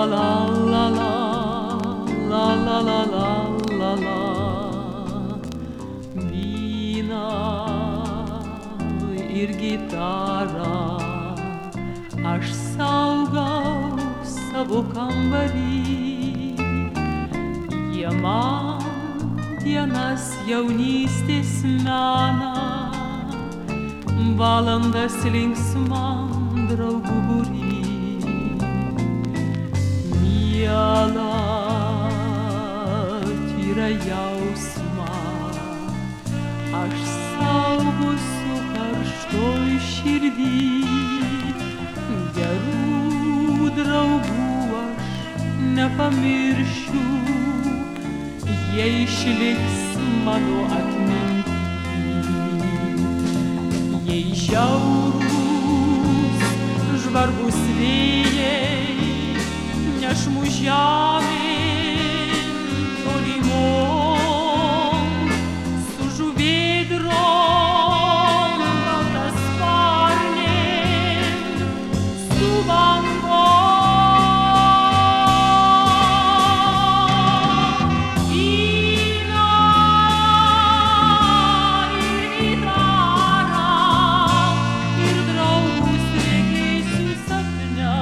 la la la la la la la la la. Vyną ir gitarą aš saugau savo kambarį. Jie man dienas jaunystės mena, valandas linksmam draugų būry. Mielą tyrą jausmą aš saugosiu karštoj širdį. Gerų draugų aš nepamiršiu, jie išliks mano atminty. Jei žiaurūs žvarbus vėjai neš mus žemėn tolimon, su žuvėdrom baltasparnėm, su bangom. Vyną ir gitarą ir draugus regėsiu sapne.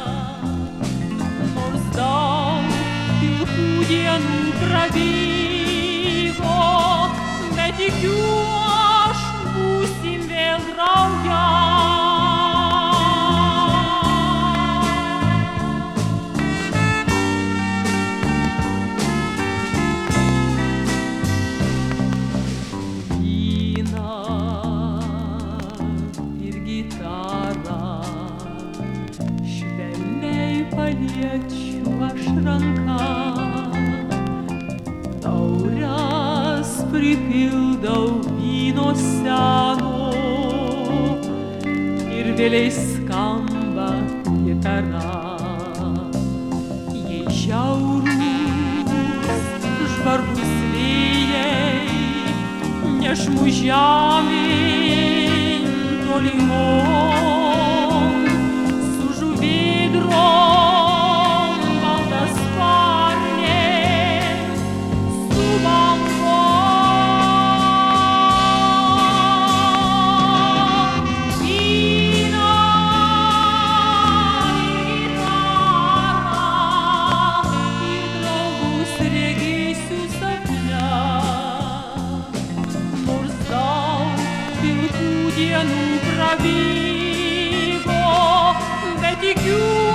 Nors daug pilkų dienų prabėgo, bet tikiu aš būsim vėl drauge. Vyną ir gitarą švelniai paliečiu aš ranka. Taures pripildau vyno seno ir vėliai skamba gitara. Jei žiaurūs žvarbus vėjai neš mus žemėn tolimon, su žuvėdrom baltasparnėm, su bangom. Vyną ir gitarą ir draugus regėsiu sapne. Nors daug pilkų dienų prabėgo, bet tikiu